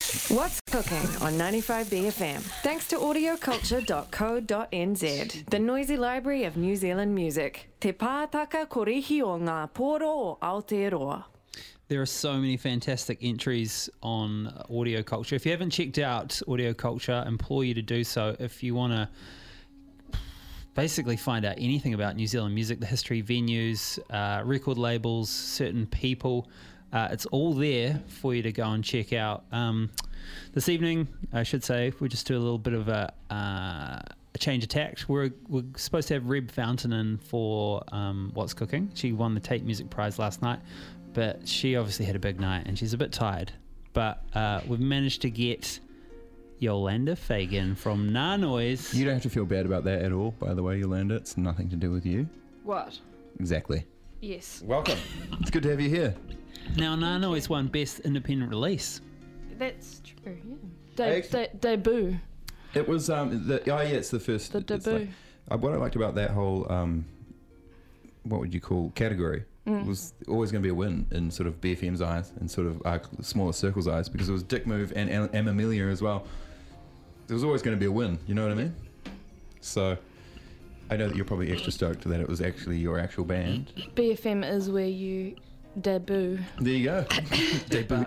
What's cooking on 95BFM? Thanks to audioculture.co.nz, the noisy library of New Zealand music. Te pātaka korihi o ngā pōro o Aotearoa. There are so many fantastic entries on Audio Culture. If you haven't checked out Audio Culture, I implore you to do so. If you want to basically find out anything about New Zealand music, the history, venues, record labels, certain people, it's all there for you to go and check out. This evening, I should say, we'll just do a little bit of a change of tact. We're supposed to have Reb Fountain in for What's Cooking. She won the Tate Music Prize last night, but she obviously had a big night and she's a bit tired. But we've managed to get Yolanda Fagan from Nah Noise. You don't have to feel bad about that at all, by the way, Yolanda. It's nothing to do with you. What? Exactly. Yes. Welcome. It's good to have you here. Now, Nah Noise won Best Independent Release. That's true, yeah. Debut. It was, it's the first. The debut. What I liked about that whole, what would you call, category, was always going to be a win in sort of BFM's eyes and sort of smaller circles' eyes, because it was Dick Move and Amelia as well. There was always going to be a win, you know what I mean? So I know that you're probably extra stoked that it was actually your actual band. BFM is where you debut. There you go. Debut.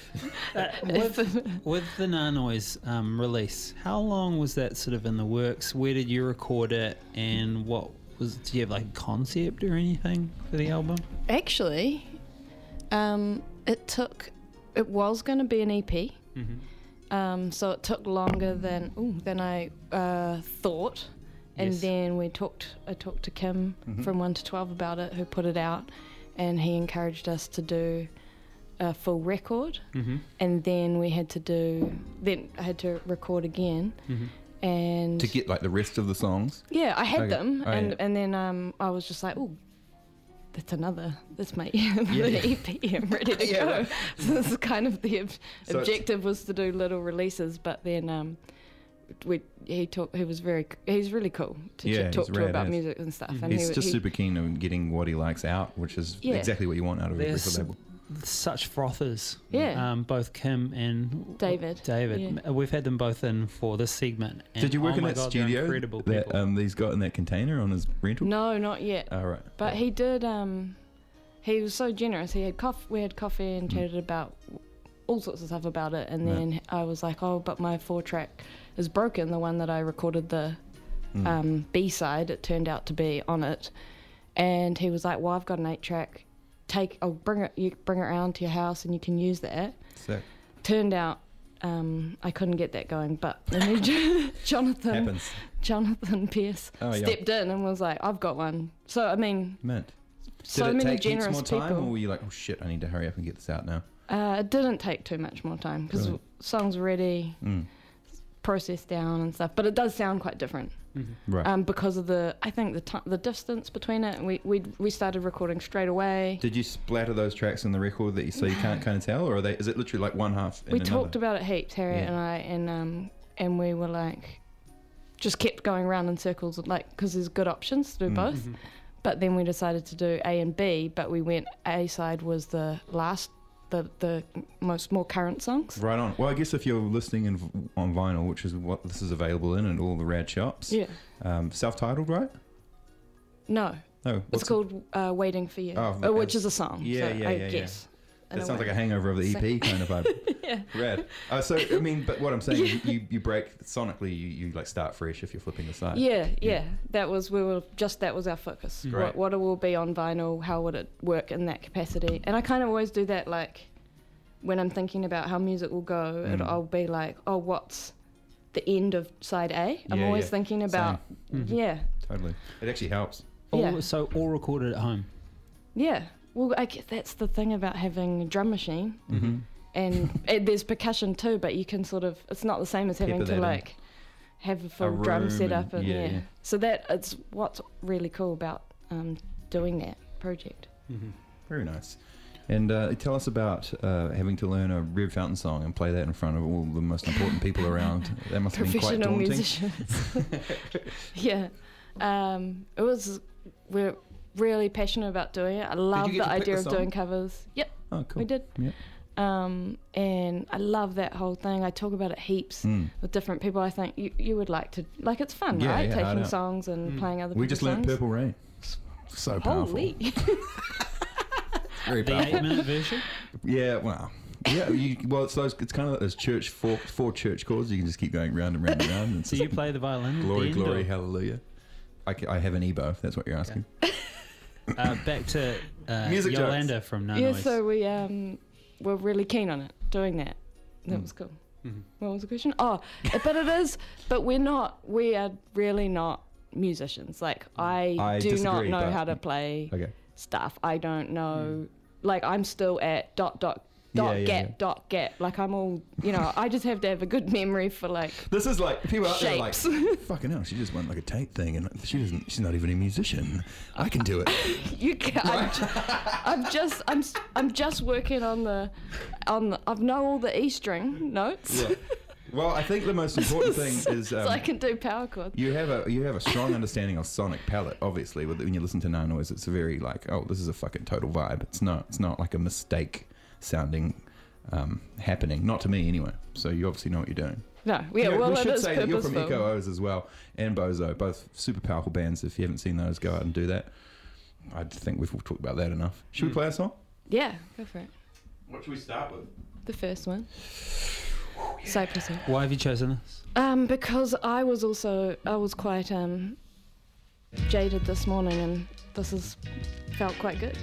With the Nah Noise release, how long was that sort of in the works? Where did you record it, and did you have like a concept or anything for the album? Actually, it was going to be an EP. Mm-hmm. So it took longer than I thought. And Yes. then I talked to Kim from 1 to 12 about it, who put it out, and he encouraged us to do a full record. Mm-hmm. And then I had to record again. Mm-hmm. And To get like the rest of the songs. yeah, I had Okay. them, Oh, and yeah. then I was just like, oh, that's my EP. I'm ready to Yeah, go. right. So this is kind of the So objective was to do little releases, but then he's really cool to Yeah, talk he's to rad about as. music and stuff. Mhm. And He's just super keen on getting what he likes out, which is Yeah. exactly what you want out of a record There's label. such frothers. Yeah. Both Kim and David. Yeah. We've had them both in for this segment. And Did you work in my that God, they're studio incredible that people. he's got in that container on his rental? No, not yet. Oh, right. But he did. He was so generous. He had we had coffee and chatted about all sorts of stuff about it. And then I was like, oh, but my 4-track is broken. The one that I recorded the B-side, it turned out to be on it. And he was like, well, I've got an 8-track. I'll bring it around to your house and you can use that. Sick. Turned out I couldn't get that going, but then Happens. Jonathan Pierce Oh, yeah. stepped in and was like, I've got one. So I mean, Mint. so Did it many take heaps generous more time, people. or were you like, oh shit, I need to hurry up and get this out now? It didn't take too much more time because Really? songs were ready, processed down and stuff. But it does sound quite different Right. because of the distance between it. And we started recording straight away. Did you splatter those tracks in the record that you so you can't kind of tell, or is it literally like one half and We another? talked about it heaps, Harriet Yeah. and I, and we were like, just kept going around in circles, like because there's good options to do both. But then we decided to do A and B, but we went A side was the last, the more current songs. Right on. Well, I guess if you're listening on vinyl, which is what this is available in and all the rad shops, Yeah. Self-titled, right? No, No, it's what's called Waiting for You, Oh, which is a song. Yeah, so yeah, I yeah, guess. That sounds like a hangover of the EP kind of vibe. Yeah. Rad. So I mean, but what I'm saying, you break sonically, you like start fresh if you're flipping the side. Yeah. That was our focus. Great. What it will be on vinyl, how would it work in that capacity? And I kind of always do that, like when I'm thinking about how music will go, I'll be like, oh, what's the end of side A? I'm Yeah, always yeah. thinking about, yeah, Totally. It actually helps. Yeah. So all recorded at home. yeah. Well, I guess that's the thing about having a drum machine, and there's percussion too, but you can sort of, it's not the same as having Pepper that to in. like have a full room drum setup and- and yeah, yeah. yeah. So that it's what's really cool about doing that project. Very nice. And tell us about having to learn a Reb Fountain song and play that in front of all the most important people around. That must have been quite Professional daunting. musicians. Yeah. We're really passionate about doing it. I love get the to pick idea the of song? doing covers. Yep, Oh, cool. we did. Yep. And I love that whole thing. I talk about it heaps with different people. I think you would like to, like, it's fun, Yeah, right? yeah, I Taking know. songs and playing other people's We just learned songs. Purple Rain. So powerful. Holy. Very The powerful. 8-minute version. Yeah, well, yeah. Well, it's kind of like those church four church chords. You can just keep going round and round and round. And So you play the violin. at glory, the end, glory, or- hallelujah. I have an Ebo. If that's what you're asking. Back to Music jokes. Yolanda from No Yeah, Noise. so we were really keen on it, doing that. That was cool. What was the question? Oh, but we are really not musicians. Like, I do not disagree, know but- how to play Okay. stuff. I don't know, like, I'm still at dot gap. Like, I'm all, I just have to have a good memory for, like, This is like people out there are like, shapes. fucking hell. She just went like a tape thing, and she's not even a musician. I can do it. You can. I'm just working on the. I know all the E string notes, Yeah. Well, I think the most important thing is so I can do power chords. you have a strong understanding of sonic palette. Obviously, when you listen to No Noise, it's a very like, oh, this is a fucking total vibe. It's not like a mistake sounding happening. Not to me anyway. So you obviously know what you're doing. No, You yeah. know, Well, we it should is say that you're from purposeful. Echo O's as well, and Bozo, both super powerful bands. If you haven't seen those, go out and do that. I think we've talked about that enough. Should we play a song? Yeah, go for it. What should we start with? The first one. Cypress Hill. Why have you chosen this? Because I was quite jaded this morning, and this has felt quite good.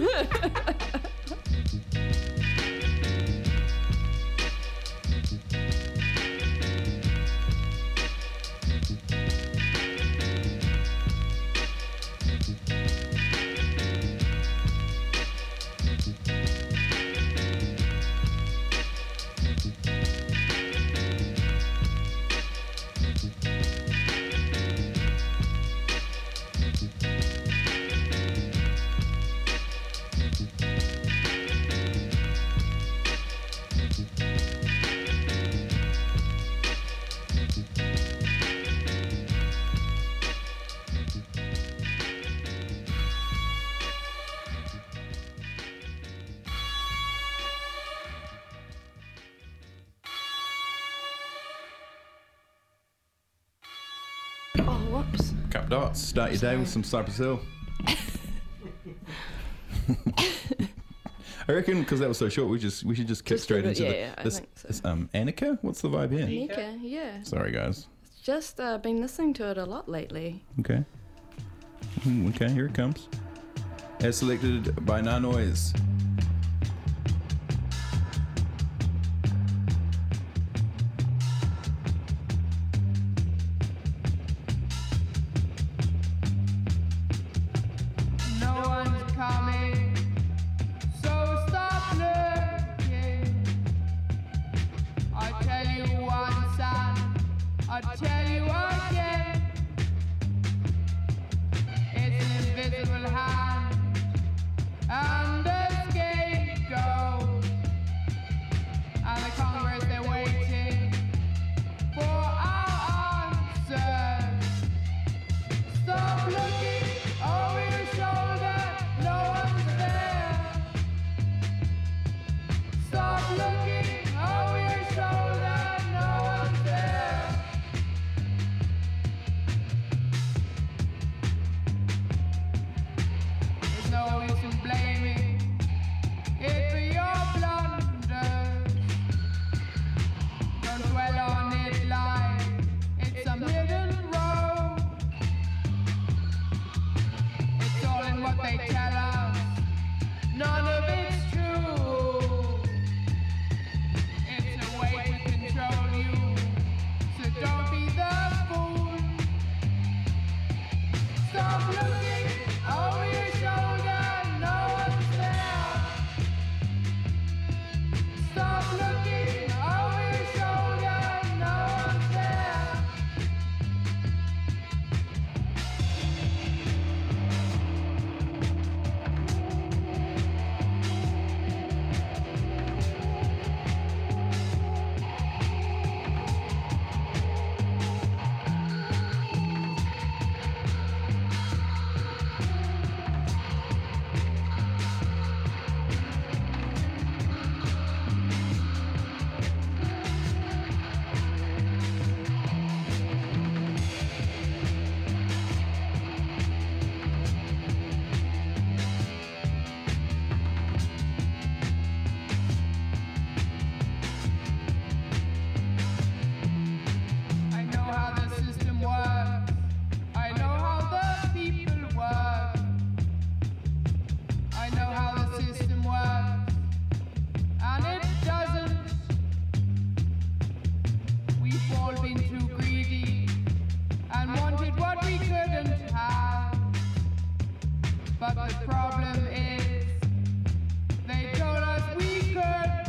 Oh, whoops. Cup dots. Start your day with some Cypress Hill. I reckon because that was so short, we should just kick Just straight leave it, into yeah, I this. think so. This, Annika, what's the vibe here? Nika, yeah. Sorry, guys. Just been listening to it a lot lately. Okay. Okay, here it comes. As selected by No Noise. No one's coming, so stop looking. I tell you once and I tell you again. It's an invisible hand and a scapegoat, and the Congress they're waiting for our answers. Stop looking over your shoulder, no one's there. Stop looking over your shoulder, no one's there. But the problem is, they told us we could.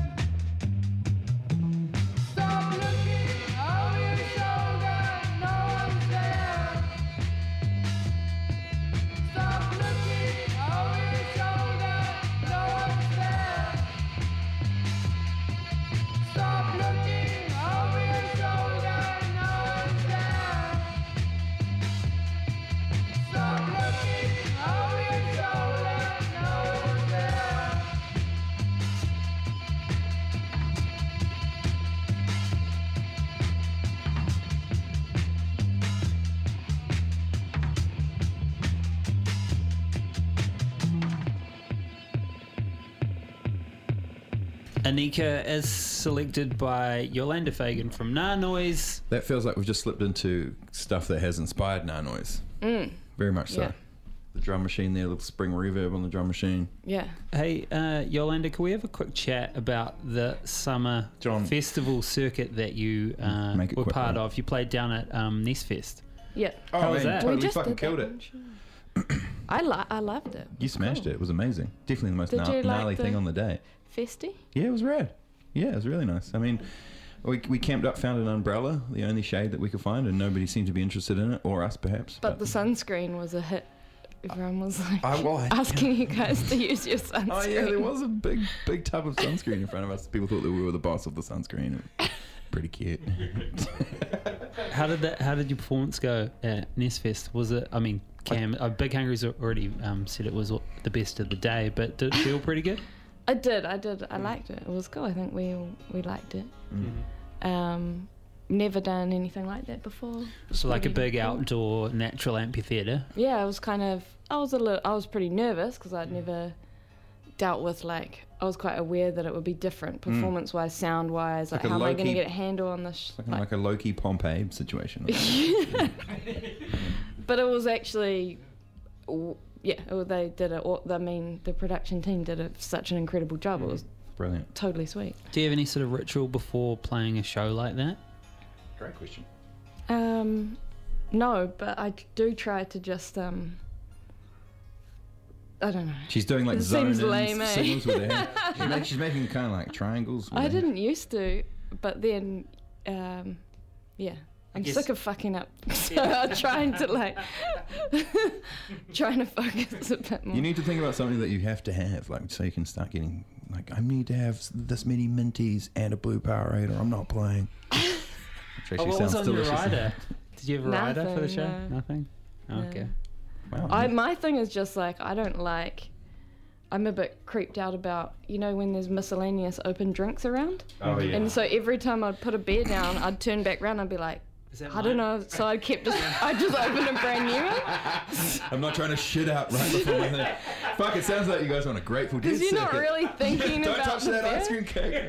Stop looking over your shoulder, no one's there. Stop looking over your shoulder, no one's there. Stop looking over your shoulder, no one's there. Stop looking over your shoulder, no one's there. Anika is selected by Yolanda Fagan from Nah Noise. That feels like we've just slipped into stuff that has inspired Nah Noise. Very much so. Yeah. The drum machine there, little spring reverb on the drum machine. Yeah. Hey, Yolanda, can we have a quick chat about the summer John. festival circuit that you Make it were quick, part mate. of? You played down at Nest Fest. Yeah. Oh, How was man, that? totally just fucking did killed that it. one show. I loved it. You smashed it. It was amazing. Definitely the most Did you like gnarly the- thing on the day. Festy? Yeah, it was rad. Yeah, it was really nice. I mean, we camped up, found an umbrella, the only shade that we could find, and nobody seemed to be interested in it, or us perhaps. But the sunscreen was a hit. Everyone was like I asking you guys to use your sunscreen. Oh yeah, there was a big tub of sunscreen in front of us. People thought that we were the boss of the sunscreen. Pretty cute. How did your performance go at Nest Fest? Was it? I mean, Cam, Big Hungry's already said it was the best of the day, but did it feel pretty good? I did. I liked it. It was cool. I think we liked it. Never done anything like that before. So like a Pretty big cool. outdoor natural amphitheatre. Yeah, I was I was pretty nervous because I'd never dealt with I was quite aware that it would be different performance-wise, sound-wise. Like Like a how am I going to low-key- get a handle on this? like a Loki Pompeii situation. But it was actually, they did it. I mean, the production team did such an incredible job. It was Brilliant. totally sweet. Do you have any sort of ritual before playing a show like that? Great question. No, but I do try to just I don't know. She's doing like It seems zone-in lame, eh? signals with her hand. She's making kind of like triangles. With I her didn't used to, but then, yeah. I'm guess- sick of fucking up. So I'm trying to trying to focus a bit more. You need to think about something that you have to have, like so you can start getting like I need to have this many minties and a blue Powerade, or I'm not playing. Which actually Oh, what was sounds on your delicious. rider? Did you have a rider for the Nothing, show? no. Nothing? Oh, No. okay. Wow. My thing is just I'm a bit creeped out about, when there's miscellaneous open drinks around. Oh yeah. And so every time I'd put a beer down, I'd turn back around and I'd be like, Is that I don't mine? know. So I just opened a brand new one. I'm not trying to shit out right before my thing. Fuck, it sounds like you guys want a Grateful Dead Because you're not circuit. really thinking Don't about touch the that beer. ice cream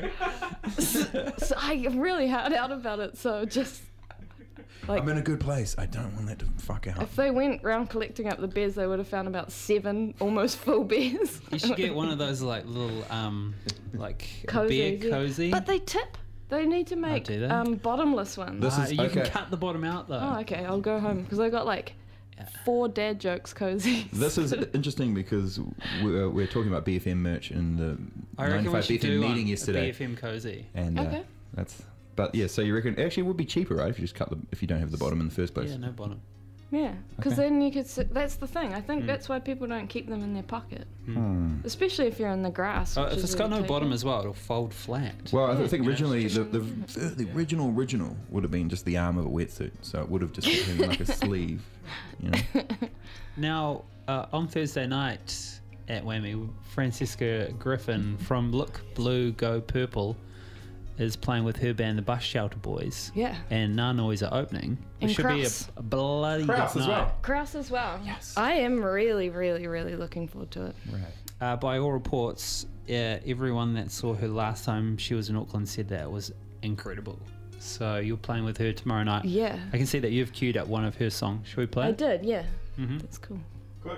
cake. So I'm really hard out about it. So just like I'm in a good place. I don't want that to fuck out. if they went round collecting up the beers, they would have found about 7 almost full beers. You should get one of those like little like Cozies, beer yeah. cozy. But they tip. They need to make do they? bottomless ones. This is you can okay. cut the bottom out though. Oh, okay. I'll go home because I got 4 dad jokes cozies. This is interesting because we're talking about BFM merch in the I reckon we 95 should BFM do meeting one, yesterday. a BFM cozy. And Okay. but yeah, so you reckon actually it would be cheaper, right? If you just if you don't have the bottom in the first place. Yeah, no bottom. Yeah, because Okay. then you could. That's the thing. I think that's why people don't keep them in their pocket, especially if you're in the grass. Oh, which if is it's got really no bottom taken. as well, it'll fold flat. Well, I think Yeah. originally the original would have been just the arm of a wetsuit, so it would have just been like a sleeve, you know. Now, on Thursday night at Whammy, Francisca Griffin from Look Blue Go Purple is playing with her band, the Bus Shelter Boys. Yeah. And Nah Noise are opening. It And should Kraus. be a bloody Kraus good as night. well. Kraus as well. Yes. I am really, really, really looking forward to it. Right. By all reports, everyone that saw her last time she was in Auckland said that it was incredible. So you're playing with her tomorrow night. Yeah. I can see that you've queued up one of her songs. Should we play? I it? did. Yeah. Mhm. That's cool. Quick.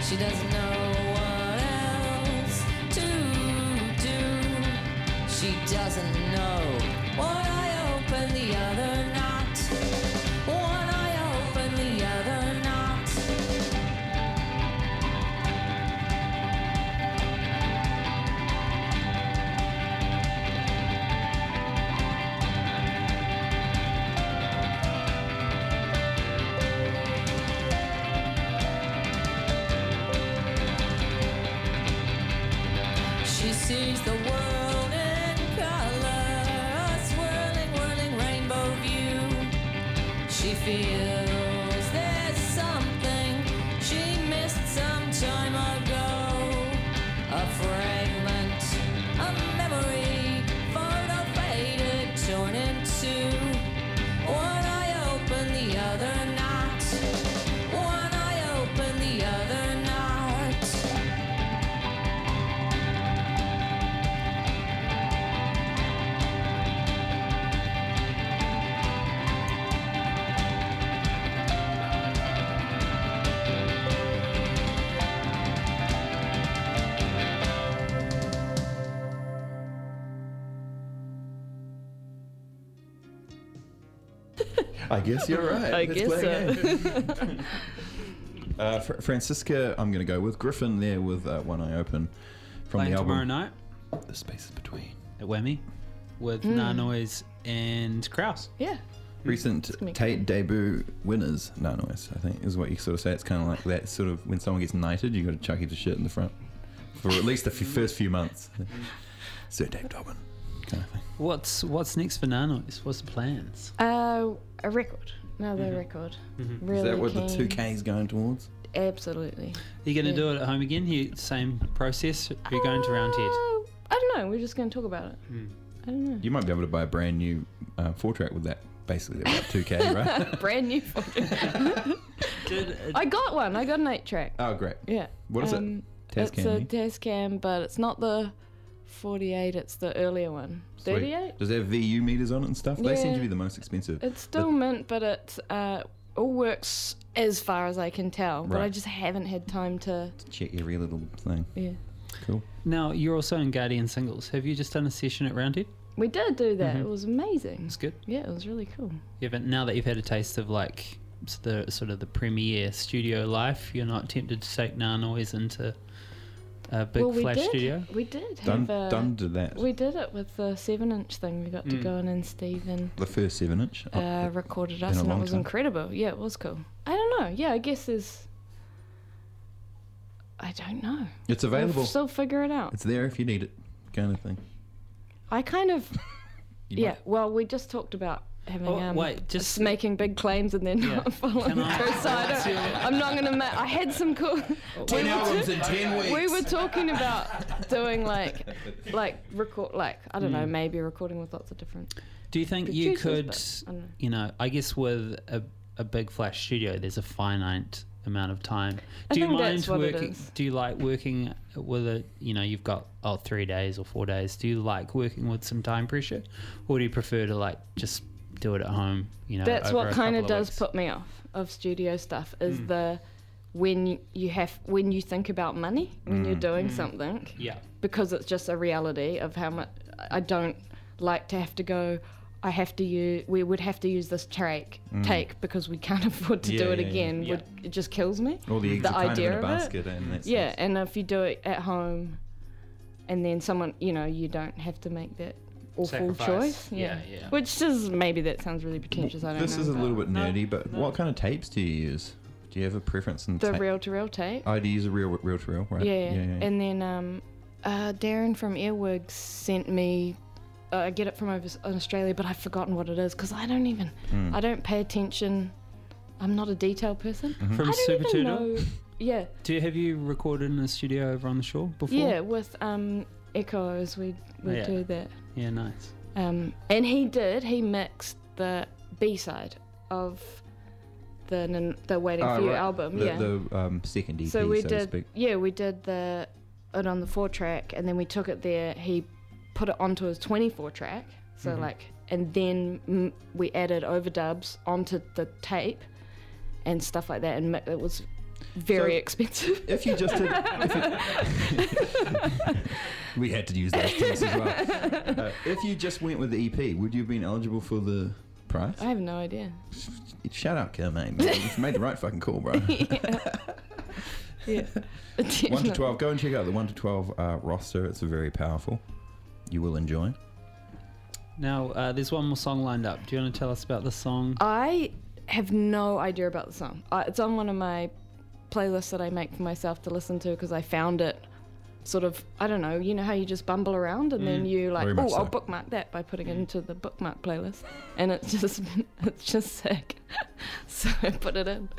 She doesn't know what else to do. She doesn't know what I open the other night. One I open the other night. She sees the world in color, a swirling, whirling rainbow view. She feels there's something she missed some time ago. A fragment, a memory, photo faded, torn in two. One eye open, the other not. One eye open, the other not. I guess you're right. I Let's guess play a so. game. Francisca, I'm going to go with Griffin there with One Eye Open from Playing the tomorrow album night The Spaces Between. at Whammy with Nah Noise and Kraus. Yeah. Recent gonna be Tate debut winners, No Noise, I think, is what you sort of say. It's kind of like that sort of when someone gets knighted, you got to chuck heaps of shit in the front for at least the first few months. Sir Dave Dobbin kind of thing. What's next for Nah Noise? What's the plans? A record. Another record. Mm-hmm. Really Is that what the keen. 2K's going towards? Absolutely. Are you going to Yeah. do it at home again? Same process? Or are you going to Roundhead? I don't know. We're just going to talk about it. I don't know. You might be able to buy a brand new 4-track with that. Basically, about 2K, right? Brand new photo. I got one. I got an 8-track. Oh, great. Yeah. What is it? It's Tascam, a eh? Tascam, but it's not the 48. It's the earlier one. Sweet. 38. Does it have VU meters on it and stuff? They seem Yeah. to be the most expensive. It's still mint, but it all works as far as I can tell. But I Right. just haven't had time to. Check every little thing. Yeah. Cool. Now, you're also in Guardian Singles. Have you just done a session at Roundhead? We did do that. It was amazing. It's good. Yeah, it was really cool. Yeah, but now that you've had a taste of like the sort of the premiere studio life, you're not tempted to take Nah Noise into a big well, we flash did. studio? We did Done, have a. done to that. We did it with the 7-inch thing. We got to go in and Stephen The first 7-inch. recorded in us, a and it long was time. incredible. Yeah, it was cool. I don't know. Yeah, I guess there's. I don't know. It's available. We'll still figure it out. It's there if you need it, kind of thing. I kind of. You Yeah. might- Well, we just talked about having Oh, wait, just- making big claims and then Yeah. not following Can I- through. So I'm not gonna. I had some cool. 10 albums in 10 weeks. We were talking about doing like record, like I don't know, maybe recording with lots of different. Do you think you could, producers, but I don't know. you know, I guess with a big flash studio, there's a finite amount of time. I Do you think mind that's what it working? is. Do you like working with a, you know, you've got 3 days or 4 days. Do you like working with some time pressure, or do you prefer to like just do it at home? You know, That's over what a kind of couple does weeks? put me off of studio stuff is the when you think about money when you're doing something, Yeah. because it's just a reality of how much I don't like to have to go. We would have to use this take because we can't afford to Yeah, do it yeah, yeah. again. Yeah. It just kills me. All the eggs are kind of in a it. basket. And that's Yeah, and if you do it at home, and then someone, you don't have to make that awful Sacrifice. choice. Yeah, yeah. Which is maybe that sounds really pretentious. I don't know. This is a but little bit nerdy, but what kind of tapes do you use? Do you have a preference in the tape? reel-to-reel tape. Oh, do you use a reel-to-reel, right? Yeah. yeah. And then Darren from Earwigs sent me. I get it from over in Australia, but I've forgotten what it is because I don't pay attention. I'm not a detail person. From I Super don't even Turtle? know. Yeah, Have you recorded in a studio over on the shore before? yeah. With Echoes, we Yeah. do that. Yeah, nice. And he mixed the B-side of the Waiting Oh, for You right. album. The second EP, So we to did, speak. we did it on the 4-track, and then we took it there. He put it onto his 24-track, so and then we added overdubs onto the tape and stuff like that, and it was very So- expensive. If you just did, we had to use those terms as well. If you just went with the EP, would you have been eligible for the prize? I have no idea. Shout out, Kim, mate. You've made the right fucking call, bro. Yeah. 1 to 12. Go and check out the 1 to 12 roster. It's very powerful. You will enjoy. Now, there's one more song lined up. Do you want to tell us about the song? I have no idea about the song. It's on one of my playlists that I make for myself to listen to because I found it sort of, I don't know, you know how you just bumble around and then you like, Very oh, much I'll so. bookmark that by putting it into the bookmark playlist. And it's just sick. So I put it in.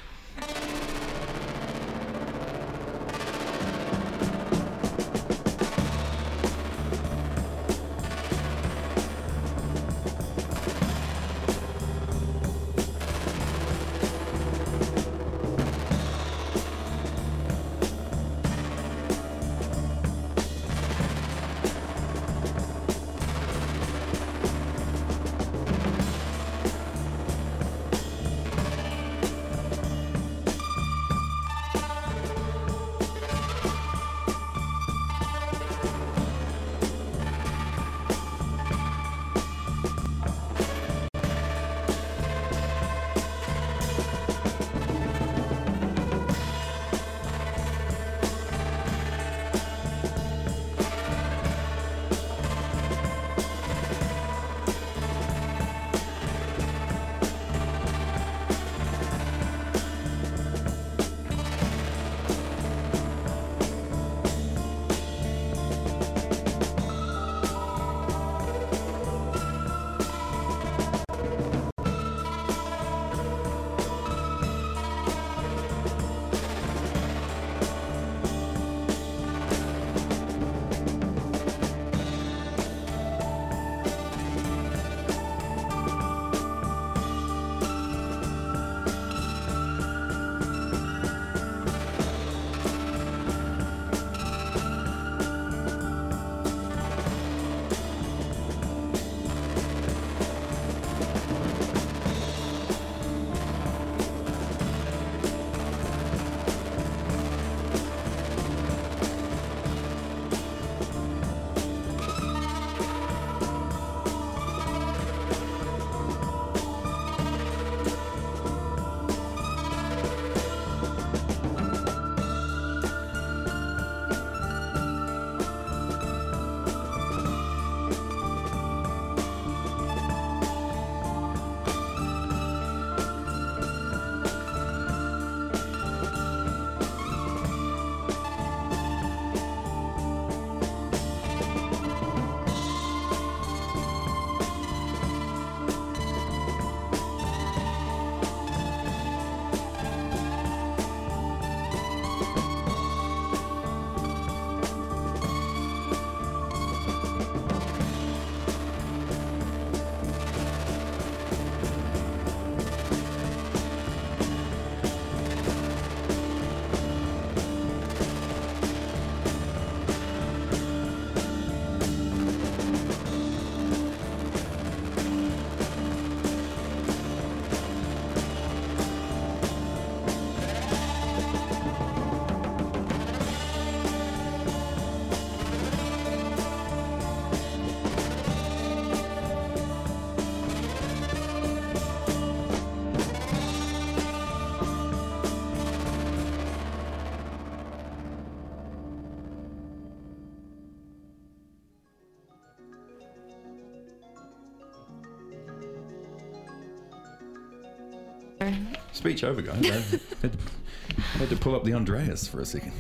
Speech over, guys. I had to pull up the Andreas for a second.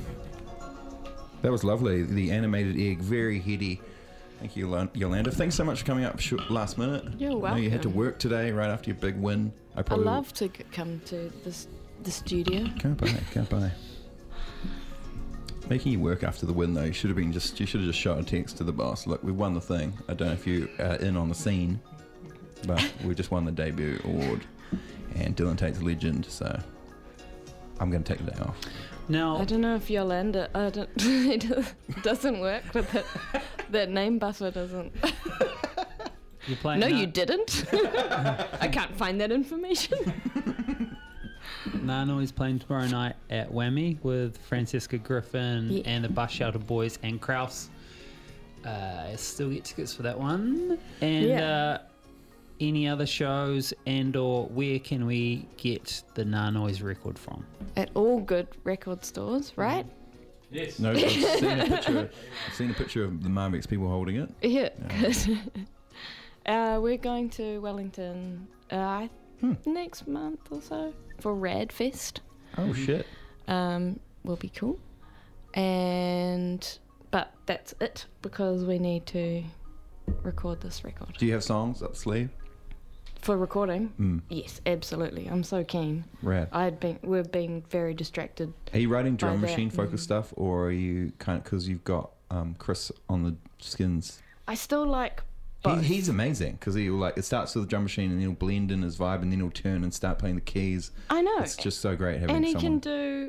That was lovely. The animated egg, very heady. Thank you, Yolanda. Thanks so much for coming up last minute. You're I know you had to welcome. work today right after your big win. I love to come to the studio. Can't buy. Making you work after the win though, you should have just shot a text to the boss. Look, we won the thing. I don't know if you are in on the scene, but we just won the debut award, and Dylan Tate's a legend. So I'm going to take the day off. Now, I don't know if Yolanda it doesn't work with it. That name buffer doesn't. you're playing No, that? you didn't. I can't find that information. Nanoi's playing tomorrow night at Whammy with Francesca Griffin Yeah. and the Bus Shelter Boys and Kraus. Still get tickets for that one. And Yeah. any other shows and/or where can we get the Nanoi's record from? At all good record stores, right? Yes. No, I've seen a picture of the Marmix people holding it. Yeah, good. We're going to Wellington next month or so for Radfest. Oh shit! Will be cool. But that's it because we need to record this record. Do you have songs up sleeve? For recording? Yes, absolutely. I'm so keen. Rad. We've been very distracted. Are you writing drum By that, machine focused stuff, or are you kind of because you've got Chris on the skins? I still like both. He's amazing because he'll like it starts with the drum machine and then he'll blend in his vibe and then he'll turn and start playing the keys. I know. It's just so great having And he someone. can do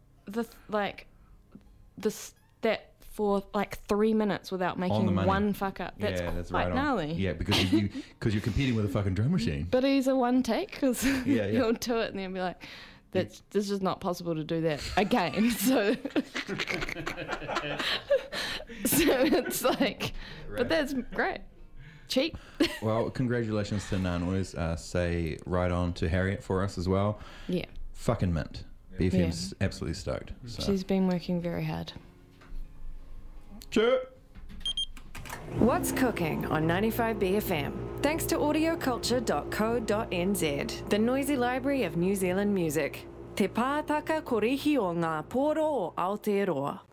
that for like 3 minutes without the making money. one fuck up. That's that's quite right gnarly. on. Yeah, because you're competing with a fucking drum machine. But he's a one take because Yeah. he'll do it and then be like, this is not possible to do that again. So, so it's like, but that's great. Cheap. Well, congratulations to Nanoi's. Say right on to Harriet for us as well. Yeah, Fucking mint. BFM's absolutely stoked. So. she's been working very hard. Sure. What's cooking on 95BFM? Thanks to audioculture.co.nz, the noisy library of New Zealand music. Te pātaka korihi o ngā pōro o Aotearoa.